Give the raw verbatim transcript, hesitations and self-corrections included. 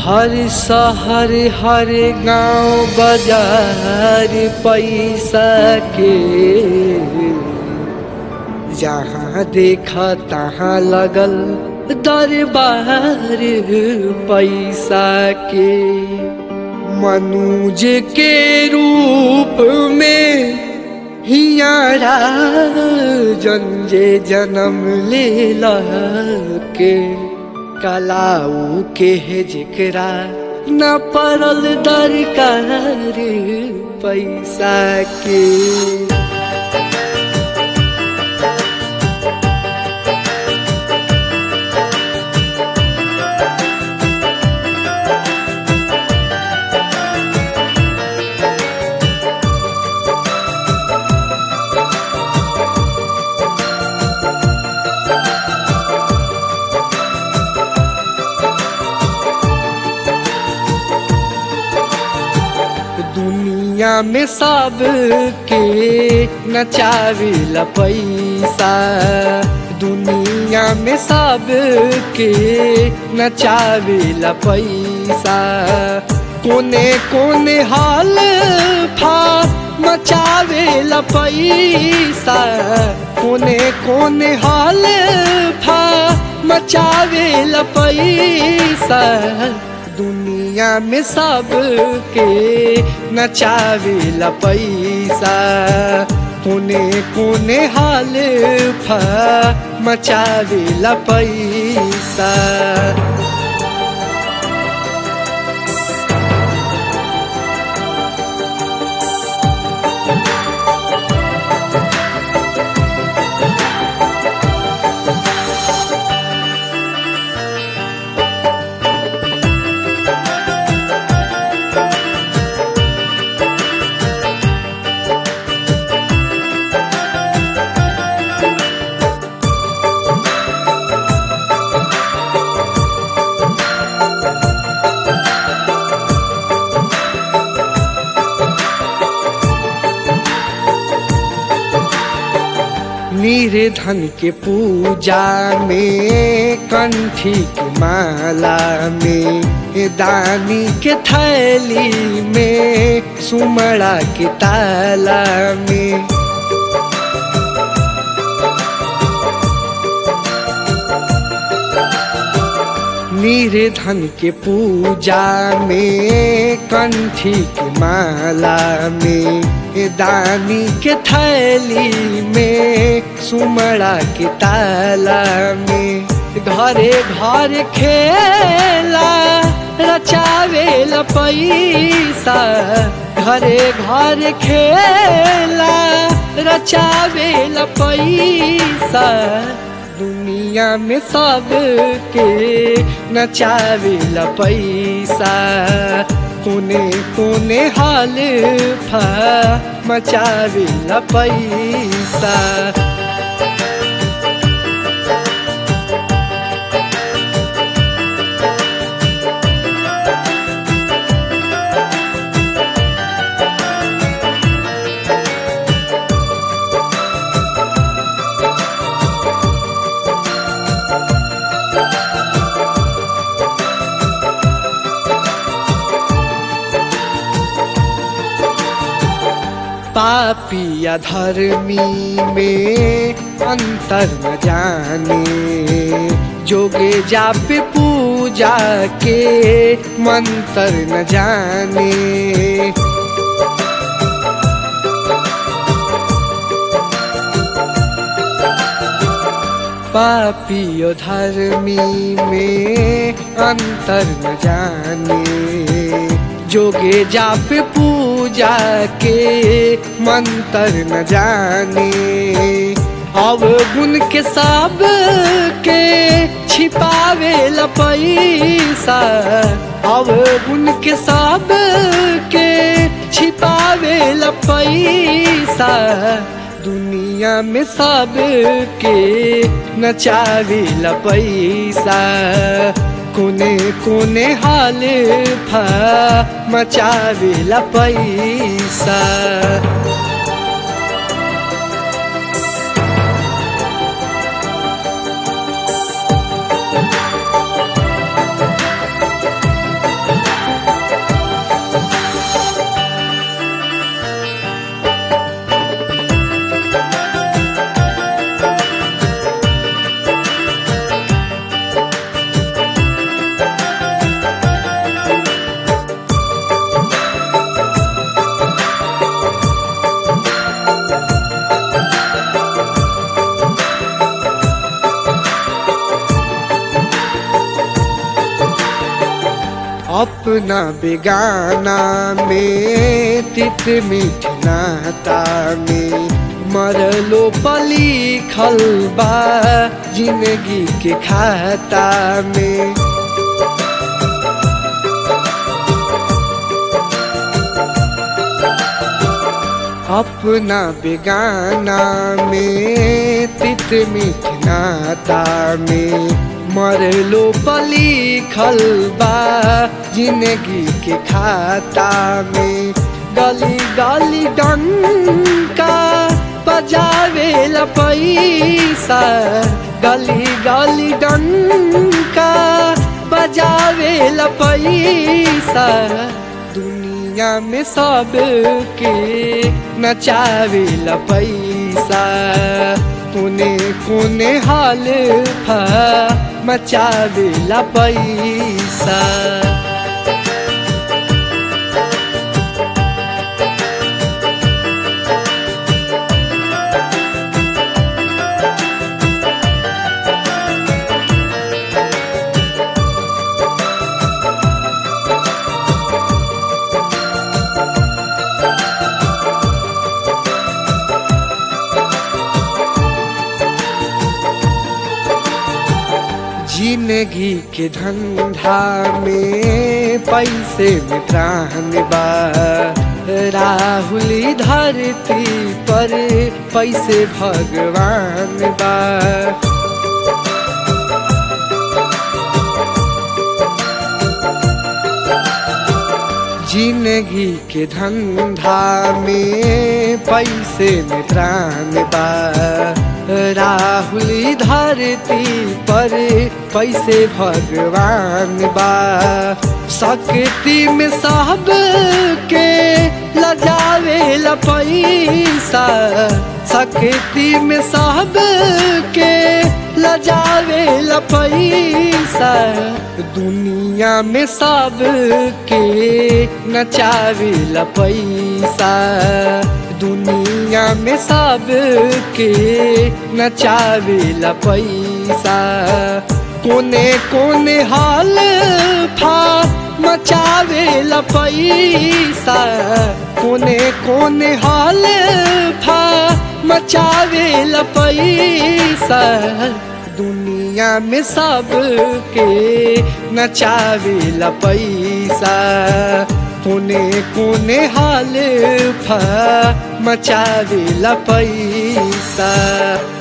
हर शहर हर गांव बाजार पैसा के, जहाँ देखा तहाँ लगल दरबार पैसा के। मनुज के रूप में हियारा जंजे जन्म लेला के, कलाऊ के है जिकरा न पड़ल दरकार पैसा के। दुनिया में सब के नचावेला पैसा, दुनिया में सब के नचावेला पैसा। कोने कोने हाल फा मचावेला पैसा, कोने कोने हाल फा मचावेला पैसा। दुनिया में सब के नचावेला पैसा, कोने कोने हाल फा मचावेला पैसा। निर्धन के पूजा में, कंठी के माला में, दानी के थैली में, सुमड़ा के ताला में। निर्धन के पूजा में, कंठी के माला में, दानी के थैली में, सुमड़ा के ताला में। घरे घर खेला रचावेला पैसा, घरे घर खेला रचावेला पैसा। दुनिया में सब के नचावेला पैसा, कोने कोने हाल फा मचावेला पैसा। पापी या धर्मी में अंतर न जाने, जोगे जापे पूजा के मंत्र न जाने। पापी और धर्मी में अंतर न जाने, जोगे जापे पूजा के मंत्र न जाने। अब गुण के सब के छिपावेला पैसा, अब गुण के सब के छिपावेला पैसा। दुनिया में सब के नचावेला पैसा, कोने कोने हाल फा मचावेला पैसा। अपना बेगाना में तित मीठ नाता में मरलो पली खलबा जिंदगी के खाता में। अपना बेगाना में तित मीठ नाता में मरलो पली खलबा जिंदगी के खाता में। गली गली डंका बजावे ला पैसा, गली गली डंका बजावे ला पैसा। दुनिया में सब के नचावे ला पैसा, कोने कोने हाल फा मचावे ला पैसा। जिंदगी के धंधा में पैसे में प्राण बा, राहुली धरती पर पैसे भगवान बा। जिंदगी के धंधा में पैसे में प्राण बा, राहुली धरती पर पैसे भगवान बा। शक्ति में सब के लजावे ला पैसा, शक्ति में सब के लजावे ला पैसा। दुनिया में सब के नचावे ला पैसा, दुनिया में सब के नचावे ला पैसा। कोने कोने हाल फा मचावे ला पैसा, कोने कोने हाल फा मचावे ला पैसा। दुनिया में सब के नचावे ला पैसा, कोने कोने हाल फा मचावे ला पैसा।